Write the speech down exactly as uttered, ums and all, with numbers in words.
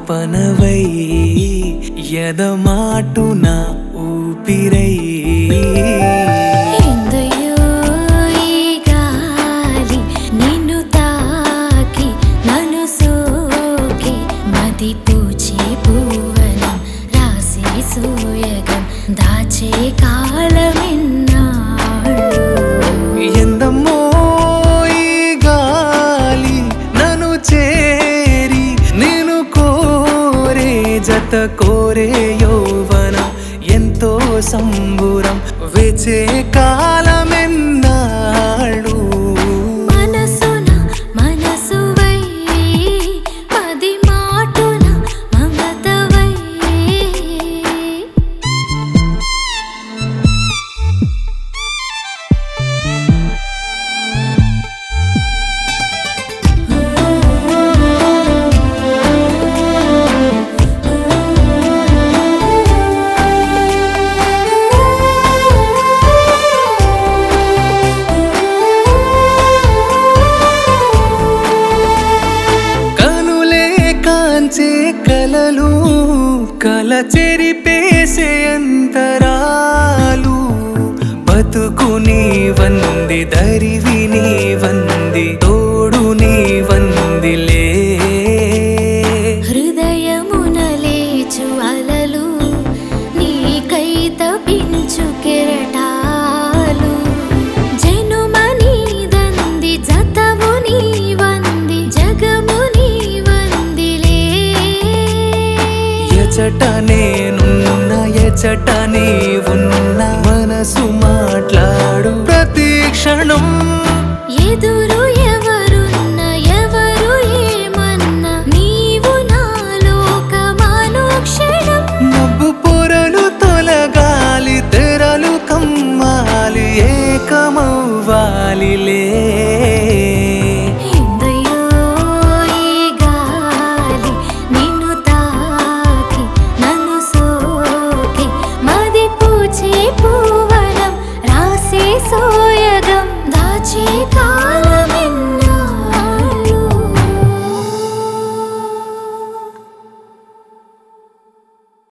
ఆలాపనవై ఎదమాటున ఊపిరై దాచే కాలమెన్నాళ్ళు ఎందమ్మో ఈ గాలి నన్ను చేరి నేను కోరే జత కోరే యౌవనం ఎంతో సంబురం వేచే కాలమెన్నాళ్ళు కలలు కల చెరిపేసే అంతరాలు బతుకు నీ వంది దరివి నీ వంది తోడు నీ వందిలే హృదయమున లేచు అలలు నీకై తపించు కెరటాలు జనుమని దంది జతవు నీ వంది జగము ఎచట నేనున్న ఎచట నీవున్న మనసు మాట్లాడు ప్రతి క్షణం ఎదురు ఎవరున్న ఎవరు ఏమన్నా నీవు నా లోకమానుక్షణం మబ్బు పొరలు తొలగాలి తెరలు కమ్మాలి ఏకమవ్వాలిలే పూవనం రాసే సోయగం దాచే కా